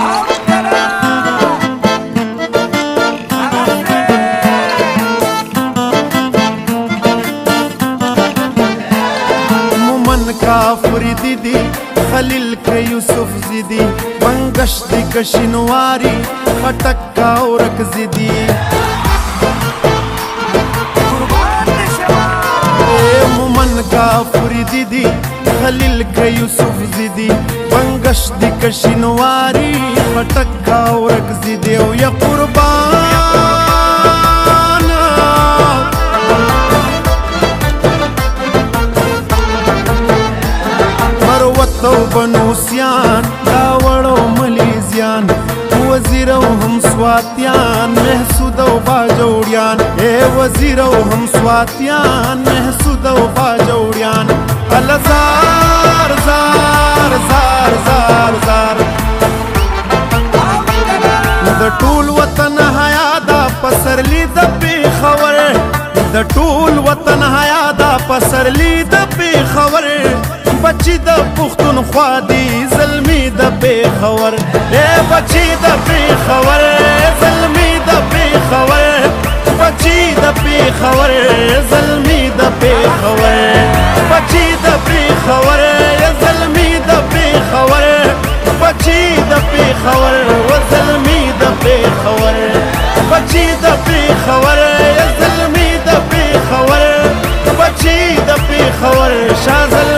کافر دیدی خلیل که یوسف زیدی بنگش دی کشینواری خټک کا اورک زیدی مومن کافر دیدی خلیل که یوسف زیدی بنگش دی کشینواری خټک کا اورک زیدی او یا قربان تو بنوسیان داوړو ملیزیان وزیر او هم سواتیان محسود او باجوړیان اے وزیر او هم سواتیان محسود او باجوړیان الزار زار زار زار زار د ټول وطن حیا دا پسرلی د پیښور د ټول وطن حیا دا پسرلی د پیښور بچی د پښتونخوا دی زلمی د پیښور اے بچی د پیښور زلمی د پیښور بچی د پیښور زلمی د پیښور بچی د پیښور زلمی د پیښور بچی د پیښور زلمی د پیښور بچی د پیښور زلمی د پیښور بچی د پیښور شاه